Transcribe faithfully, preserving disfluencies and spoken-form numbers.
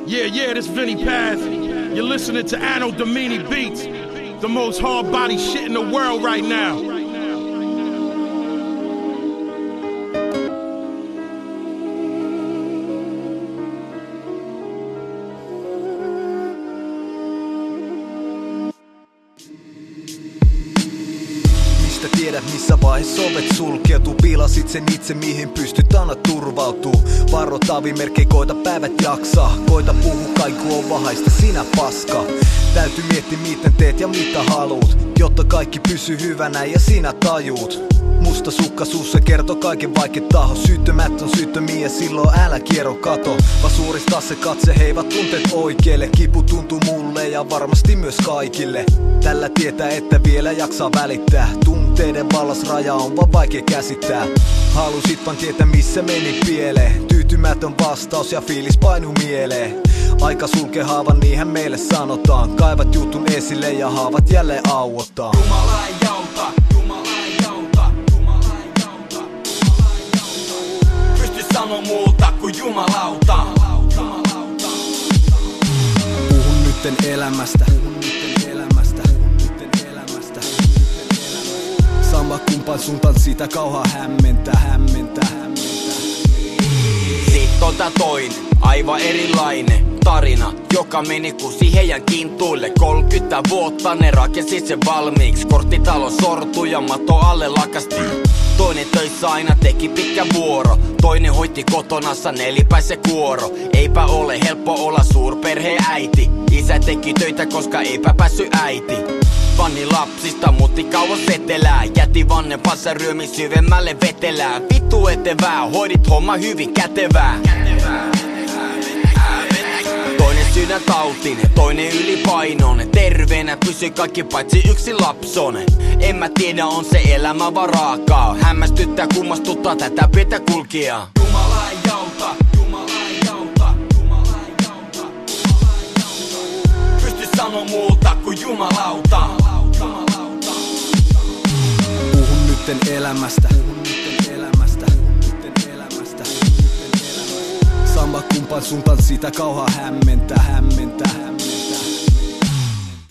Yeah, yeah, this Vinny Paz. You're listening to Anno Domini Beats, the most hard body shit in the world right now. Tiedät missä vaiheessa ovet sulkeutuu. Piilasit sen itse mihin pystyt aina turvautuu. Varo tavimerkki koita päivät jaksaa. Koita puhu kaiku on vahaista sinä paska. Täytyy miettiä miten teet ja mitä haluut, jotta kaikki pysyy hyvänä ja sinä tajuut. Musta sukka suussa kertoo kaiken vaikea taho. Syyttömät on syyttömiä ja silloin älä kierro kato. Vaan suurista se katse heivat tunteet oikeelle. Kipu tuntuu mulle ja varmasti myös kaikille. Tällä tietää että vielä jaksaa välittää. Tunteiden vallas raja on vaan vaikea käsittää. Halusit vaan tietää missä meni pieleen. Tyytymätön vastaus ja fiilis painuu mieleen. Aika sulkee haavan niinhän meille sanotaan. Kaivat jutun esille ja haavat jälleen auottaa. Jumala ei jauta, Jumala ei jauta, Jumala ei jauta, Jumala ei jauta. Pysty sano muuta kuin jumalauta. Puhun nytten elämästä, puhun nytten elämästä, puhun nytten elämästä, sama kumpan suuntaan sitä kauhaa hämmentää, hämmentää, hämmentää. Sit on tää toinen, aivan erilainen tarina, joka meni kusi heidän kintuille. kolmekymmentä vuotta ne rakensi sen valmiiksi. Korttitalo sortui ja mato alle lakasti. Toinen töissä aina teki pitkä vuoro. Toinen hoiti kotonassa nelipäisen kuoro. Eipä ole helppo olla suurperheen äiti. Isä teki töitä koska eipä päässyt äiti. Vanni lapsista muutti kauas etelää. Jäti vannempansa ryömin syvemmälle vetelää. Vittu etevää, hoidit homma hyvin kätevää. Toinen sydäntautinen, toinen ylipainoinen. Terveenä pysy kaikki paitsi yksi lapsonen. En mä tiedä on se elämä varaakaa. Hämmästyttää kummastuttaa tätä pientä kulkijaa. Jumala ei jauta, Jumala ei jauta, Jumala ei jauta, Jumala ei jauta. Pysty sano muuta kuin jumalauta. Puhun nytten elämästä, puhun nytten elämästä, puhun nytten elämästä, puhun nytten elämästä. Sama kumpan suuntaan sitä kauhaa hämmentää, hämmentää, hämmentää.